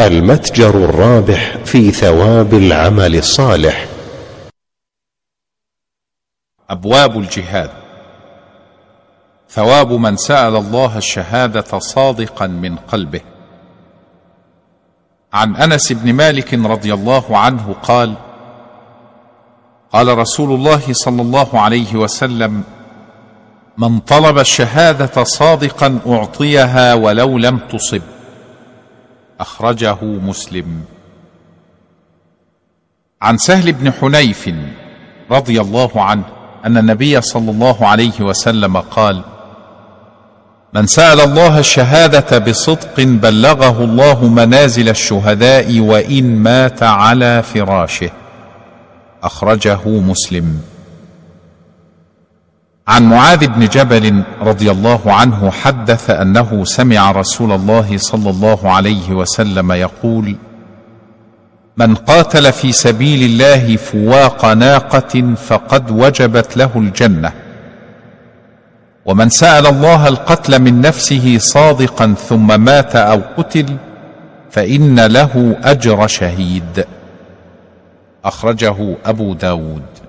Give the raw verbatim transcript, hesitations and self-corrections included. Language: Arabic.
المتجر الرابح في ثواب العمل الصالح. أبواب الجهاد. ثواب من سأل الله الشهادة صادقا من قلبه. عن أنس بن مالك رضي الله عنه قال: قال رسول الله صلى الله عليه وسلم: من طلب الشهادة صادقا أعطيها ولو لم تصب. أخرجه مسلم. عن سهل بن حنيف رضي الله عنه أن النبي صلى الله عليه وسلم قال: من سأل الله الشهادة بصدق بلغه الله منازل الشهداء وإن مات على فراشه. أخرجه مسلم. عن معاذ بن جبل رضي الله عنه حدث أنه سمع رسول الله صلى الله عليه وسلم يقول: من قاتل في سبيل الله فواق ناقة فقد وجبت له الجنة، ومن سأل الله القتل من نفسه صادقا ثم مات أو قتل فإن له أجر شهيد. أخرجه أبو داود.